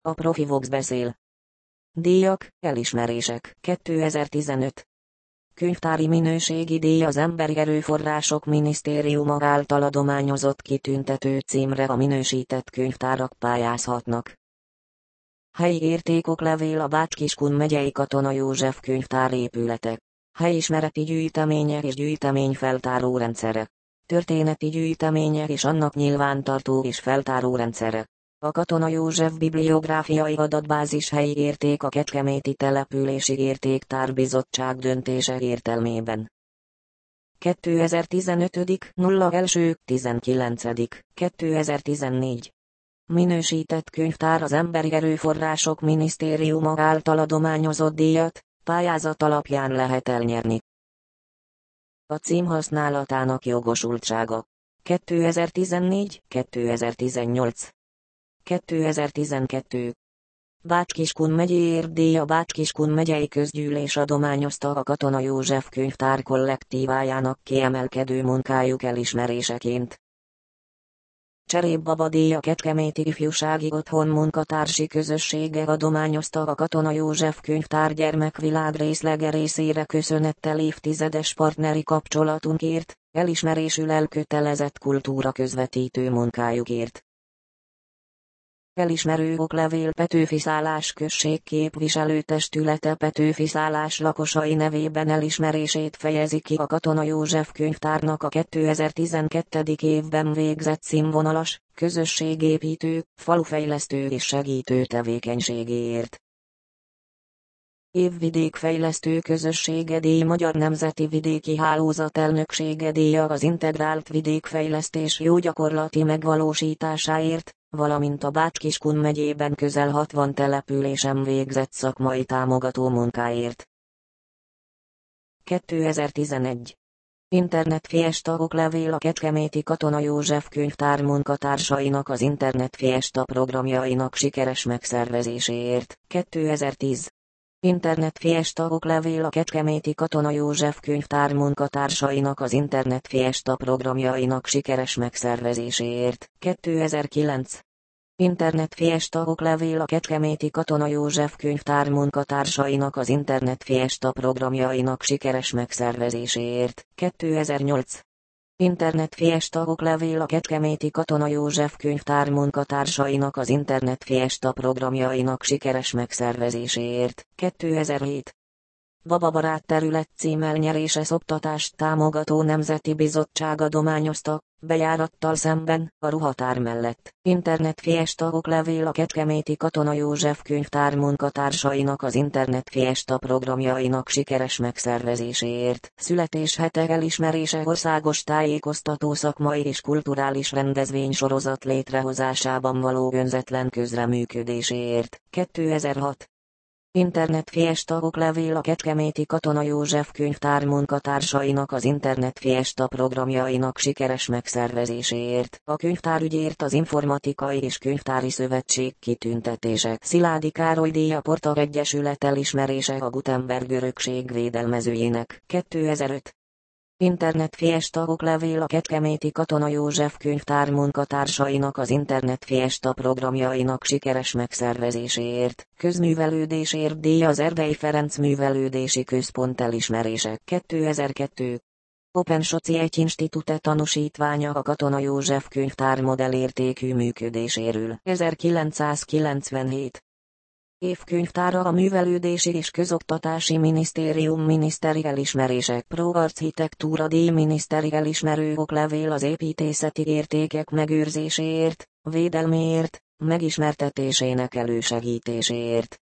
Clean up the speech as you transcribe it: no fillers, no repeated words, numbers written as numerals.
A profi Vox beszél. Díjak, elismerések. 2015. Könyvtári minőségi díj az Emberi Erőforrások Minisztériuma által adományozott kitüntető címre a minősített könyvtárak pályázhatnak. Helyi értékoklevél a Bács-Kiskun megyei Katona József könyvtár épülete. Helyismereti gyűjtemények és gyűjteményfeltáró rendszere. Történeti gyűjtemények és annak nyilvántartó és feltáró rendszere. A Katona József bibliográfiai adatbázis helyi érték a Kecskeméti Települési Értéktárbizottság döntése értelmében. 2015. 01.19. 2014. Minősített könyvtár az Emberi Erőforrások Minisztériuma által adományozott díjat, pályázat alapján lehet elnyerni. A cím használatának jogosultsága. 2014-2018. 2012. Bács-Kiskun megyéért díj. A Bács-Kiskun megyei közgyűlés adományozta a Katona József könyvtár kollektívájának kiemelkedő munkájuk elismeréseként. Cserépbaba díj. A Kecskeméti Ifjúsági Otthon munkatársi közössége adományozta a Katona József könyvtár gyermekvilág részlege részére köszönettel évtizedes partneri kapcsolatunkért, elismerésül elkötelezett kultúra közvetítő munkájukért. Elismerő oklevél. Petőfiszállás község képviselőtestülete Petőfiszállás lakosai nevében elismerését fejezi ki a Katona József könyvtárnak a 2012. évben végzett színvonalas, közösségépítő, falufejlesztő és segítő tevékenységéért. Évvidékfejlesztő közössége díj. Magyar Nemzeti Vidéki Hálózat elnöksége díja az integrált vidékfejlesztés jó gyakorlati megvalósításáért, valamint a Bács-Kiskun megyében közel 60 településen végzett szakmai támogató munkáért. 2011. Internet Fiesta oklevél. A Kecskeméti Katona József könyvtár munkatársainak az Internet Fiesta programjainak sikeres megszervezéséért. 2010. Internet Fiesta oklevél. A Kecskeméti Katona József könyvtár munkatársainak az Internet Fiesta programjainak sikeres megszervezéséért. 2009. Internet Fiesta oklevél. A Kecskeméti Katona József könyvtár munkatársainak az Internet Fiesta programjainak sikeres megszervezéséért. 2008. Internet Fiesta oklevél. A Kecskeméti Katona József könyvtár munkatársainak az Internet Fiesta programjainak sikeres megszervezéséért. 2007. Bababarát területcím elnyerése szoptatást támogató Nemzeti Bizottság adományozta, bejárattal szemben, a ruhatár mellett. Internet Fiesta oklevél. A Kecskeméti Katona József könyvtár munkatársainak az Internet Fiesta programjainak sikeres megszervezéséért. Születéshete elismerése országos tájékoztató szakmai és kulturális rendezvénysorozat létrehozásában való önzetlen közreműködéséért. 2006. Internet Fiesta oklevél. A Kecskeméti Katona József könyvtár munkatársainak az Internet Fiesta programjainak sikeres megszervezéséért. A könyvtárügyért az Informatikai és Könyvtári Szövetség kitüntetése. Szilágyi Károly díj. A Porta Egyesület elismerése a Gutenberg örökség védelmezőjének. 2005. Internet Fiesta oklevél. A Kecskeméti Katona József könyvtár munkatársainak az Internet Fiesta programjainak sikeres megszervezéséért. Közművelődésért díj. Az Erdei Ferenc Művelődési Központ elismerése. 2002. Open Society Institute tanúsítványa a Katona József könyvtár modellértékű működéséről. 1997. Évkönyvtára a Művelődési és Közoktatási Minisztérium miniszteri elismerések. Pro Architektúra díj. Miniszteri elismerő oklevél az építészeti értékek megőrzéséért, védelméért, megismertetésének elősegítéséért.